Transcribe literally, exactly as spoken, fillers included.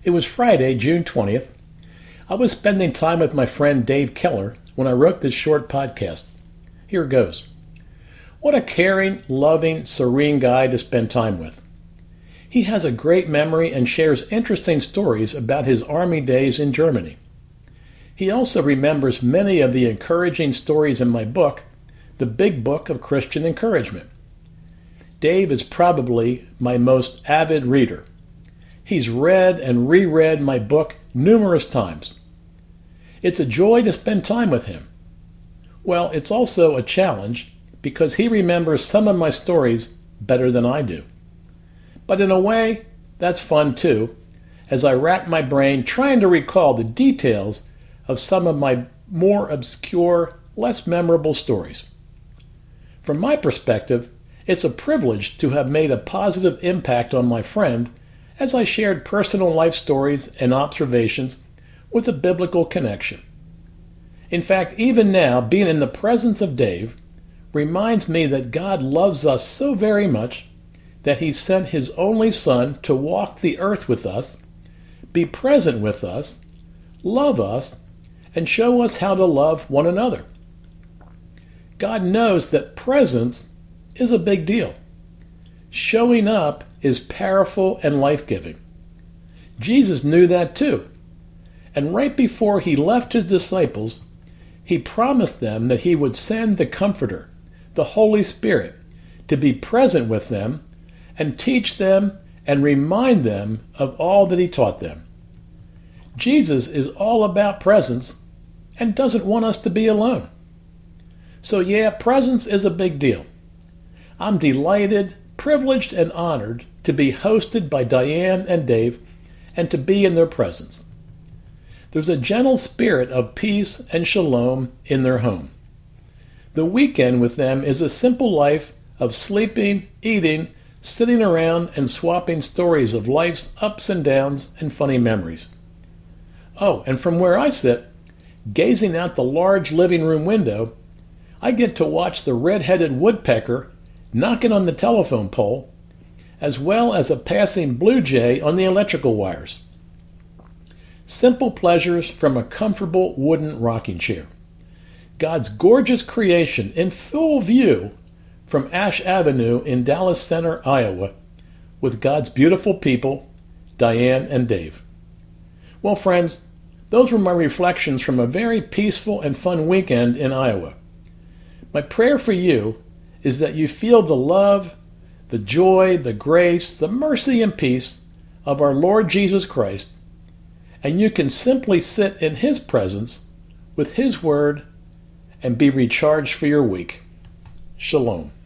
It was Friday, June twentieth. I was spending time with my friend Dave Keller when I wrote this short podcast. Here it goes. What a caring, loving, serene guy to spend time with. He has a great memory and shares interesting stories about his army days in Germany. He also remembers many of the encouraging stories in my book, The Big Book of Christian Encouragement. Dave is probably my most avid reader. He's read and reread my book numerous times. It's a joy to spend time with him. Well, it's also a challenge because he remembers some of my stories better than I do. But in a way, that's fun too, as I rack my brain trying to recall the details of some of my more obscure, less memorable stories. From my perspective, it's a privilege to have made a positive impact on my friend as I shared personal life stories and observations with a biblical connection. In fact, even now, being in the presence of Dave reminds me that God loves us so very much that he sent his only Son to walk the earth with us, be present with us, love us, and show us how to love one another. God knows that presence is a big deal. Showing up is powerful and life-giving. Jesus knew that too. And right before he left his disciples, he promised them that he would send the Comforter, the Holy Spirit, to be present with them and teach them and remind them of all that he taught them. Jesus is all about presence and doesn't want us to be alone. So yeah, presence is a big deal. I'm delighted, privileged, and honored to be hosted by Diane and Dave and to be in their presence. There's a gentle spirit of peace and shalom in their home. The weekend with them is a simple life of sleeping, eating, sitting around, and swapping stories of life's ups and downs and funny memories. Oh, and from where I sit, gazing out the large living room window, I get to watch the red-headed woodpecker knocking on the telephone pole, as well as a passing blue jay on the electrical wires. Simple pleasures from a comfortable wooden rocking chair. God's gorgeous creation in full view from Ash Avenue in Dallas Center, Iowa, with God's beautiful people, Diane and Dave. Well, friends, those were my reflections from a very peaceful and fun weekend in Iowa. My prayer for you is that you feel the love, the joy, the grace, the mercy, and peace of our Lord Jesus Christ, and you can simply sit in his presence with his word and be recharged for your week. Shalom.